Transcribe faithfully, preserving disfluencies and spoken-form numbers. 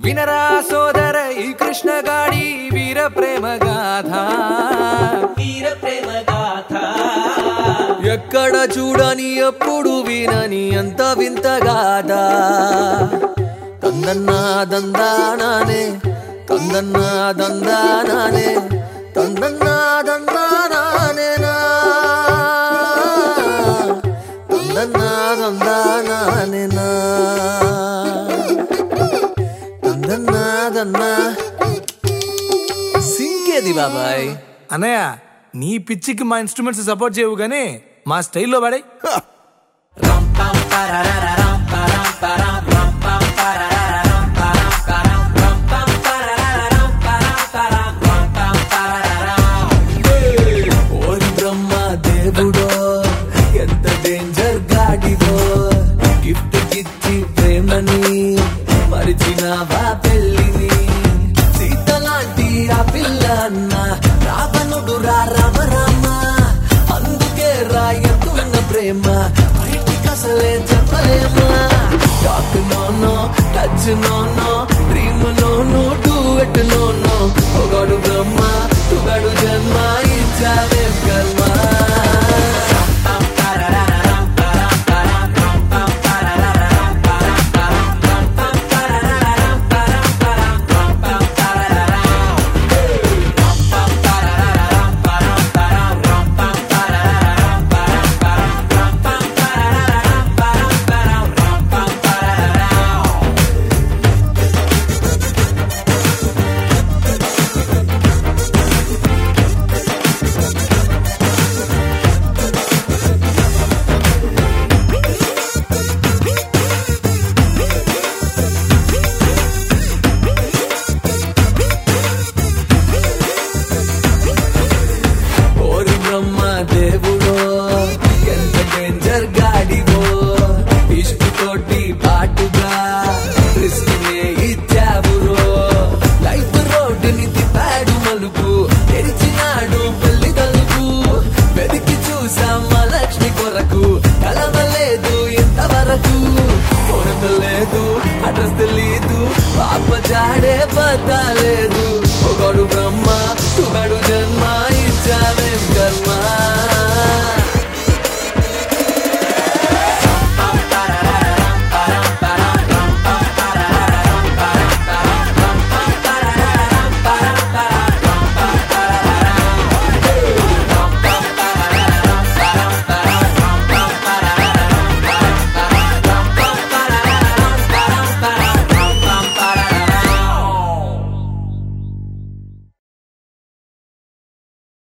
వినరా సోదర ఈ కృష్ణ గాడి వీర ప్రేమ గాథ వీర ప్రేమ గాథ ఎక్కడ చూడని ఎప్పుడు వినని అంత వింత గాథ తందన్నా దందానానే తందన్నా దందానానే తందన్నా దందానానే నా తందన్నా దందానానే నా తందన్నా దన్నా సింకేది బాబాయ్. అన్నయ్య నీ పిచ్చికి మా ఇన్స్ట్రుమెంట్స్ సపోర్ట్ చేయవు గానీ మా స్టైల్లో పడే ఓరి బ్రహ్మ దేవుడో ఎంత డేంజర్ గాడివో గిఫ్ట్ కిచ్చి ప్రేమని మరిచినావా పెళ్ళిని సీతలాంటి ఆ పిల్ల అన్న రావణుడు రా రామ రామ అందుకే రాయతున్న ప్రేమ బయటికి అసలే చెప్పలేమా talk no no touch no no dream no no duet no no ఒకడు బ్రహ్మ తుగడు జన్మ ఇచ్చావే కల్